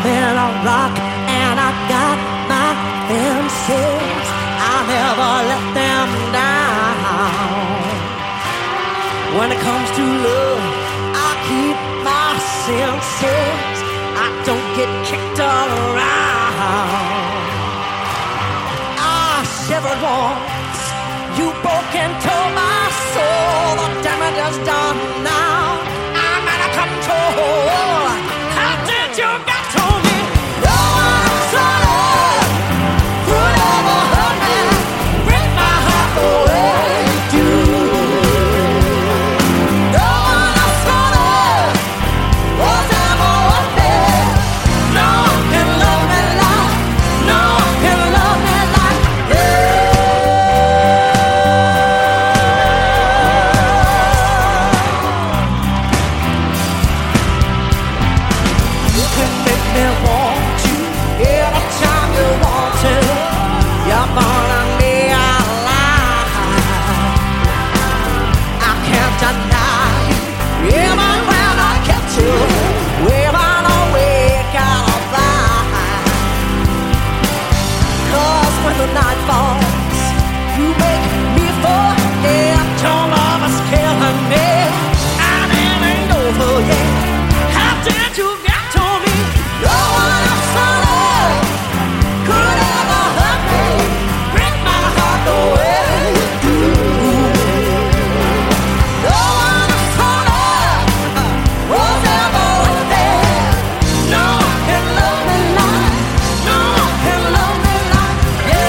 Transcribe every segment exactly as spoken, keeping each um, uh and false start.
been a rock and I got my fences. I never let them down. When it comes to love, I keep my senses. I don't get kicked around. I shivered once, you broke into my soul. The damage is done now. I'm out of control. How did you get to me? No one saw it. Could ever hurt me, break my heart the way you do. No one saw it. Was ever with me. No one can love me like, no one can love me like you. You can make me want you anytime you want to. You're burning me alive. I can't deny you, even when I get to. Even awake out of line. 'Cause when the night falls, you make me forget. Your love is killing me, and it ain't over yet. How did you get to me? No one else on earth could ever hurt me, break my heart the way you do. No one else on earth was ever with me. No one can love me like, no one can love me like you.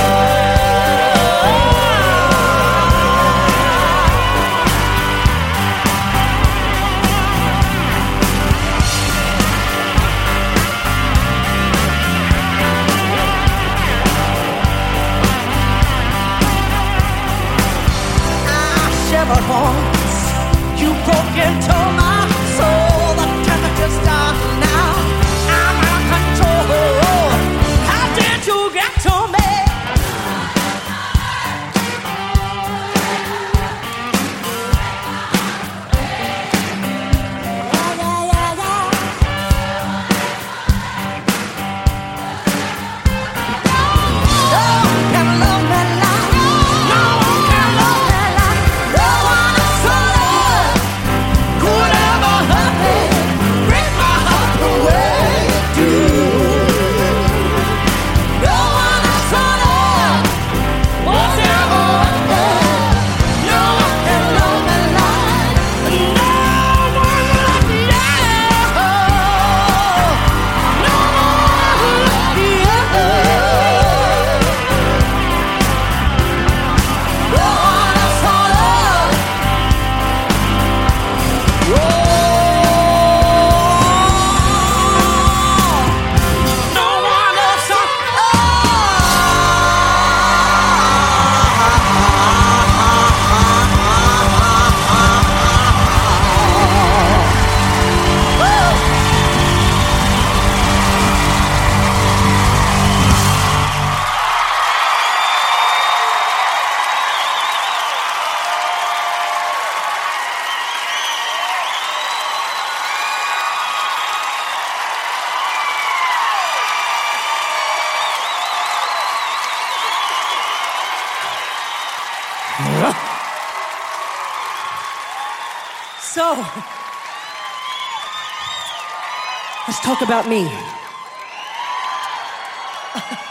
I shivered once, you broke into my soul. The temperature's down now, I'm out of control. How did you get to me? Yeah, yeah, yeah, yeah. No one can love me like, no one can love me like, no one else on earth could ever hurt me, break my heart the way you do. No one else on earth was ever with me. No one can love me like, no one like you. No one like you. No one else on earth. Whoa. No one else on So, let's talk about me.